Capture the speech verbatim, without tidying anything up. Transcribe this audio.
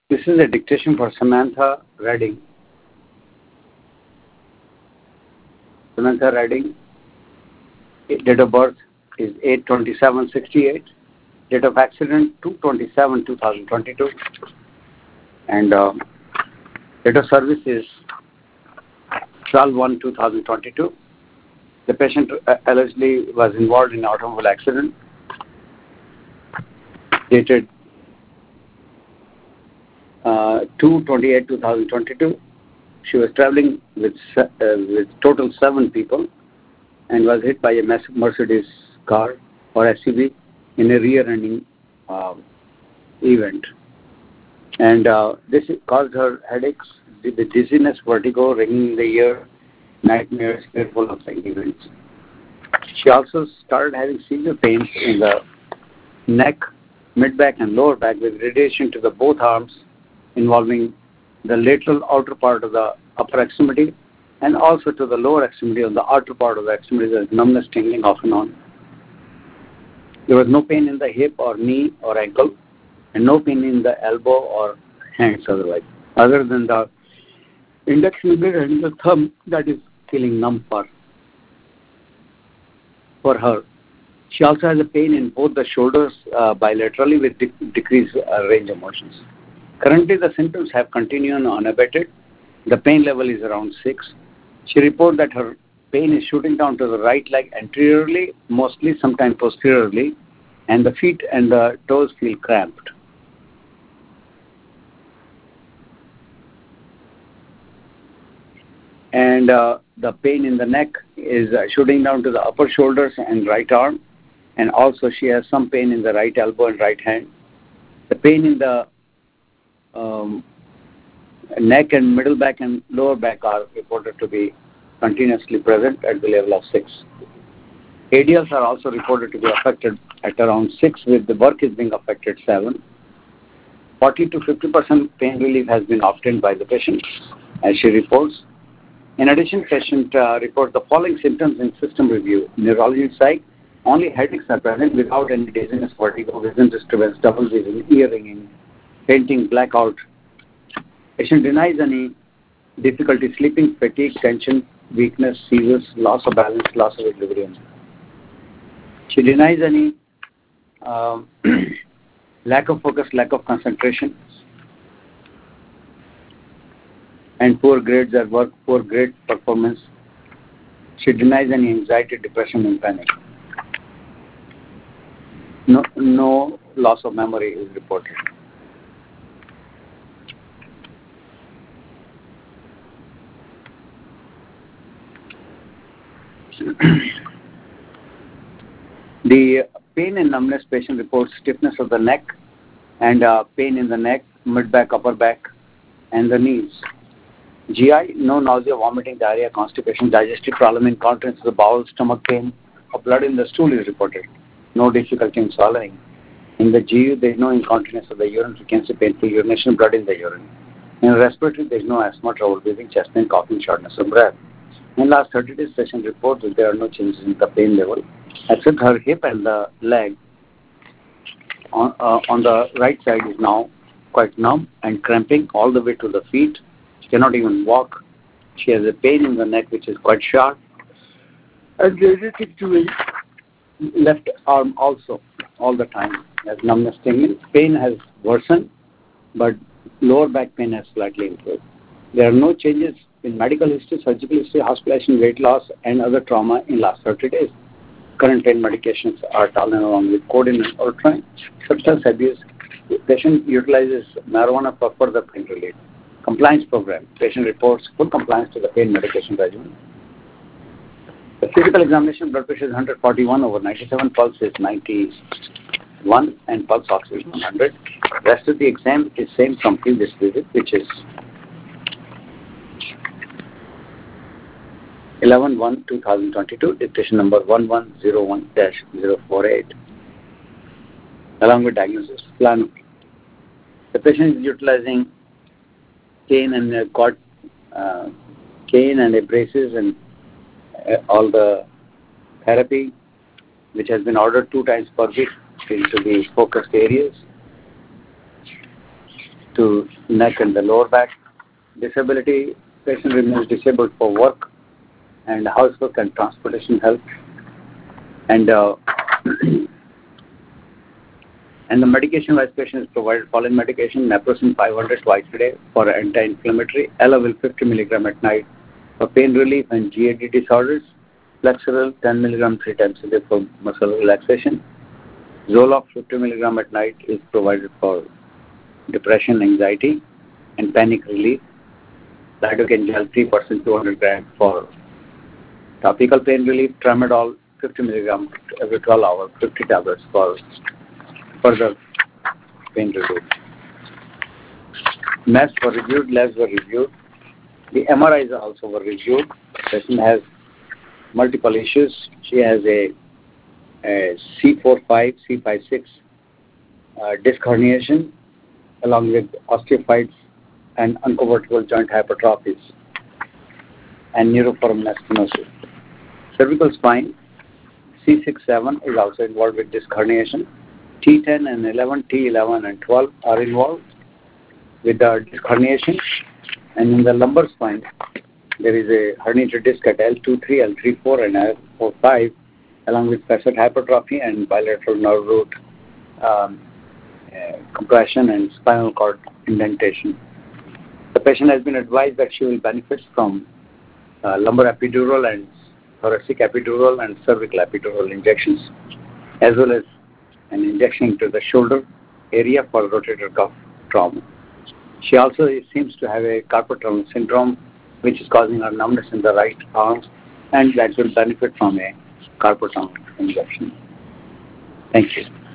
This is a dictation for Samantha Redding. Samantha Redding, date of birth is eight twenty-seven sixty-eight. Date of accident two twenty-seven two thousand twenty-two. And uh, date of service is twelve one two thousand twenty-two. The patient uh, allegedly was involved in an automobile accident dated uh, two twenty-eight two thousand twenty-two. She was traveling with uh, with total seven people and was hit by a Mercedes car or S U V in a rear-ending uh, event. And uh, this caused her headaches, the dizziness, vertigo, ringing in the ear, nightmares, fearful of events. She also started having severe pains in the neck, mid-back, and lower back with radiation to the both arms, involving the lateral outer part of the upper extremity and also to the lower extremity on the outer part of the extremity. There is numbness, tingling off and on. There was no pain in the hip or knee or ankle, and no pain in the elbow or hands otherwise, other than the index finger and the thumb that is feeling numb for, for her. She also has a pain in both the shoulders uh, bilaterally with de- decreased uh, range of motions. Currently, the symptoms have continued unabated. The pain level is around six. She reported that her pain is shooting down to the right leg anteriorly, mostly sometimes posteriorly, and the feet and the toes feel cramped. And uh, the pain in the neck is uh, shooting down to the upper shoulders and right arm, and also she has some pain in the right elbow and right hand. The pain in the um, neck and middle back and lower back are reported to be continuously present at the level of six. A D Ls are also reported to be affected at around six, with the work is being affected seven. forty to fifty percent pain relief has been obtained by the patient, as she reports. In addition, patient uh, reports the following symptoms in system review: neurology psych, only headaches are present without any dizziness, vertigo, vision disturbance, double vision, ear ringing, fainting, blackout. Patient denies any difficulty sleeping, fatigue, tension, weakness, seizures, loss of balance, loss of equilibrium. She denies any uh, lack of focus, lack of concentration, and poor grades at work, poor grade performance. She denies any anxiety, depression, and panic. No, no loss of memory is reported. The pain and numbness patient reports stiffness of the neck and uh, pain in the neck, mid-back, upper back, and the knees. G I, no nausea, vomiting, diarrhea, constipation, digestive problem, incontinence of the bowel, stomach pain, or blood in the stool is reported. No difficulty in swallowing. In the G U, there is no incontinence of the urine, frequency, painful urination, blood in the urine. In respiratory, there is no asthma, trouble breathing, chest pain, coughing, shortness of breath. In last thirty days, patient reports that there are no changes in the pain level, except her hip and the leg on, uh, on the right side is now quite numb and cramping all the way to the feet. She cannot even walk. She has a pain in the neck which is quite sharp, and related to the left arm also all the time as numbness, tingling. Pain has worsened, but lower back pain has slightly improved. There are no changes in medical history, surgical history, hospitalization, weight loss, and other trauma in last thirty days. Current pain medications are Tylenol along with codeine and Ultrain. Substance abuse. Patient utilizes marijuana for further pain relief. Compliance program. Patient reports full compliance to the pain medication regimen. The physical examination, blood pressure is one forty-one over ninety-seven, pulse is ninety-one, and pulse oxygen one hundred. Rest of the exam is same from previous visit, which is eleven one two thousand twenty-two, dictation number one one zero one dash zero four eight, along with diagnosis plan. The patient is utilizing cane and uh, cord, uh, cane and braces and uh, all the therapy, which has been ordered two times per week into the focused areas. to neck and the lower back. Disability, patient remains disabled for work and housework and transportation help. And uh, and the medication-wise patient is provided following medication: naproxen five hundred twice a day for anti-inflammatory, Elavil fifty milligram at night for pain relief and G A D disorders, Flexeril ten milligram three times a day for muscle relaxation, Zoloft fifty milligram at night is provided for depression, anxiety, and panic relief, lidocaine gel three percent two hundred grams for topical pain relief, Tramadol fifty milligram every twelve hours, fifty tablets for further pain relief. M A S were reviewed, labs were reviewed. The M R Is also were reviewed. The patient has multiple issues. She has a, a C four five, C five six uh, disc herniation along with osteophytes and unconvertible joint hypertrophies and neuroforaminal stenosis. Cervical spine, C six seven is also involved with disc herniation. T ten and eleven, T eleven and twelve are involved with the disc herniation. And in the lumbar spine, there is a herniated disc at L two three, L three four and L four five along with facet hypertrophy and bilateral nerve root um, uh, compression and spinal cord indentation. The patient has been advised that she will benefit from uh, lumbar epidural and thoracic epidural and cervical epidural injections, as well as an injection to the shoulder area for rotator cuff trauma. She also seems to have a carpal tunnel syndrome, which is causing her numbness in the right arm, and that will benefit from a carpal tunnel injection. Thank you.